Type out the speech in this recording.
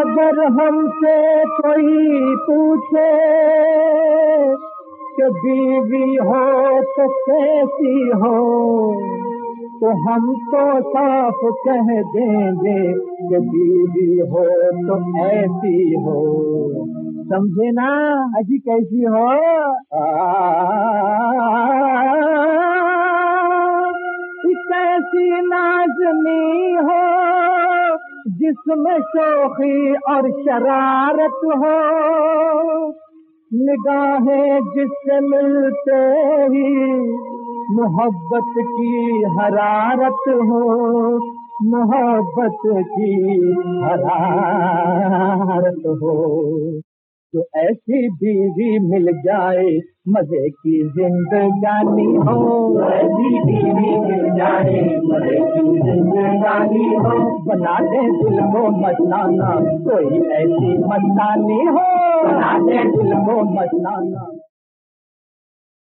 अगर हमसे कोई पूछे कि बीवी हो तो कैसी हो, तो हम तो साफ कह देंगे कि बीवी हो तो ऐसी हो। समझे ना अजी कैसी हो? कैसी नाज़नी हो जिसमें शोखी और शरारत हो, निगाहें जिससे मिलते ही मोहब्बत की हरारत हो, मोहब्बत की हरारत हो। जो ऐसी बीवी मिल जाए मजे की जिंदगानी हो, ऐसी बीवी मिल जाए मजे की जिंदगानी हो। बना दे दिल को मस्ताना कोई ऐसी मस्तानी हो, बना दे दिल को मस्ताना।